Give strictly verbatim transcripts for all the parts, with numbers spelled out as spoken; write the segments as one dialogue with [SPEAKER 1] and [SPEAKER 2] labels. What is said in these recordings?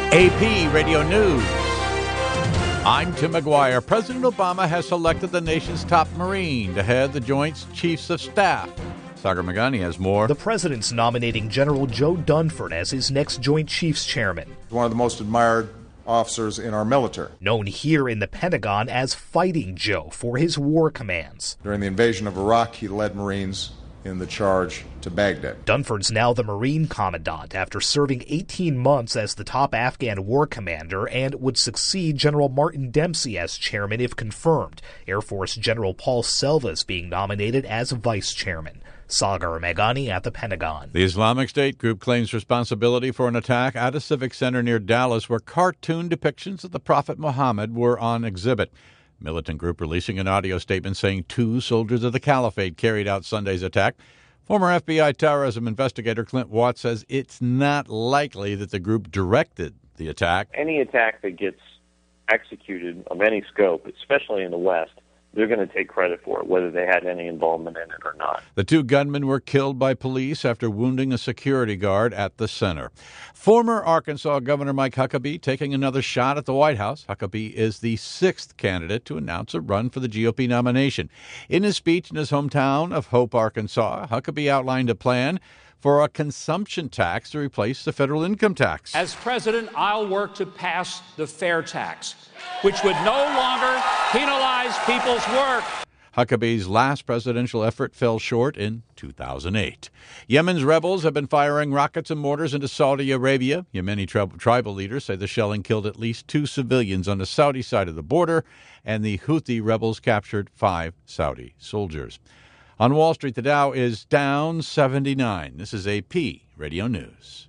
[SPEAKER 1] A P Radio News. I'm Tim McGuire. President Obama has selected the nation's top Marine to head the Joint Chiefs of Staff. Sagar Meghani has more.
[SPEAKER 2] The president's nominating General Joe Dunford as his next Joint Chiefs chairman.
[SPEAKER 3] One of the most admired officers in our military.
[SPEAKER 2] Known here in the Pentagon as Fighting Joe for his war commands.
[SPEAKER 3] During the invasion of Iraq, he led Marines in the charge to Baghdad.
[SPEAKER 2] Dunford's now the Marine Commandant after serving eighteen months as the top Afghan war commander and would succeed General Martin Dempsey as chairman if confirmed. Air Force General Paul Selva is being nominated as vice chairman. Sagar Meghani at the Pentagon.
[SPEAKER 1] The Islamic State group claims responsibility for an attack at a civic center near Dallas where cartoon depictions of the Prophet Muhammad were on exhibit. Militant group releasing an audio statement saying two soldiers of the Caliphate carried out Sunday's attack. Former F B I terrorism investigator Clint Watts says it's not likely that the group directed the attack.
[SPEAKER 4] Any attack that gets executed of any scope, especially in the West, they're going to take credit for it, whether they had any involvement in it or not.
[SPEAKER 1] The two gunmen were killed by police after wounding a security guard at the center. Former Arkansas Governor Mike Huckabee taking another shot at the White House. Huckabee is the sixth candidate to announce a run for the G O P nomination. In his speech in his hometown of Hope, Arkansas, Huckabee outlined a plan for a consumption tax to replace the federal income tax.
[SPEAKER 5] As president, I'll work to pass the fair tax, which would no longer penalize people's work.
[SPEAKER 1] Huckabee's last presidential effort fell short in two thousand eight. Yemen's rebels have been firing rockets and mortars into Saudi Arabia. Yemeni tri- tribal leaders say the shelling killed at least two civilians on the Saudi side of the border, and the Houthi rebels captured five Saudi soldiers. On Wall Street, the Dow is down seventy-nine. This is A P Radio News.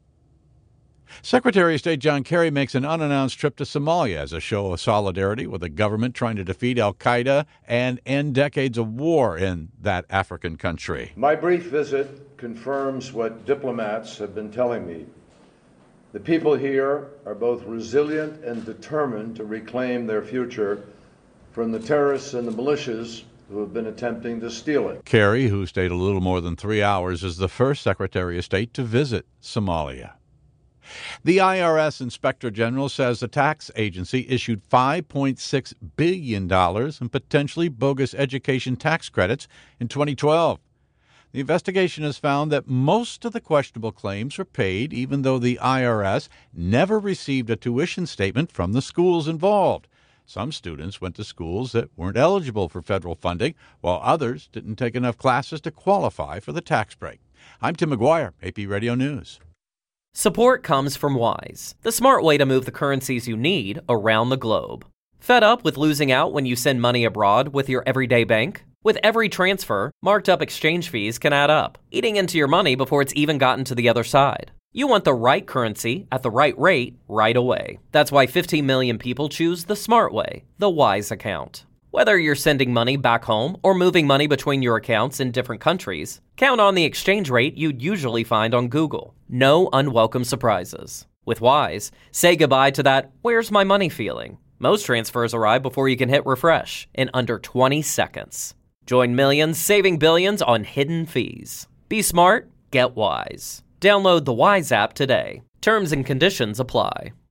[SPEAKER 1] Secretary of State John Kerry makes an unannounced trip to Somalia as a show of solidarity with a government trying to defeat al-Qaeda and end decades of war in that African country.
[SPEAKER 6] My brief visit confirms what diplomats have been telling me. The people here are both resilient and determined to reclaim their future from the terrorists and the militias who have been attempting to steal it.
[SPEAKER 1] Kerry, who stayed a little more than three hours, is the first Secretary of State to visit Somalia. The I R S Inspector General says the tax agency issued five point six billion dollars in potentially bogus education tax credits in twenty twelve. The investigation has found that most of the questionable claims were paid even though the I R S never received a tuition statement from the schools involved. Some students went to schools that weren't eligible for federal funding, while others didn't take enough classes to qualify for the tax break. I'm Tim McGuire, A P Radio News.
[SPEAKER 7] Support comes from Wise, the smart way to move the currencies you need around the globe. Fed up with losing out when you send money abroad with your everyday bank? With every transfer, marked up exchange fees can add up, eating into your money before it's even gotten to the other side. You want the right currency at the right rate right away. That's why fifteen million people choose the smart way, the Wise account. Whether you're sending money back home or moving money between your accounts in different countries, count on the exchange rate you'd usually find on Google. No unwelcome surprises. With Wise, say goodbye to that "where's my money" feeling. Most transfers arrive before you can hit refresh in under twenty seconds. Join millions saving billions on hidden fees. Be smart, get Wise. Download the Wise app today. Terms and conditions apply.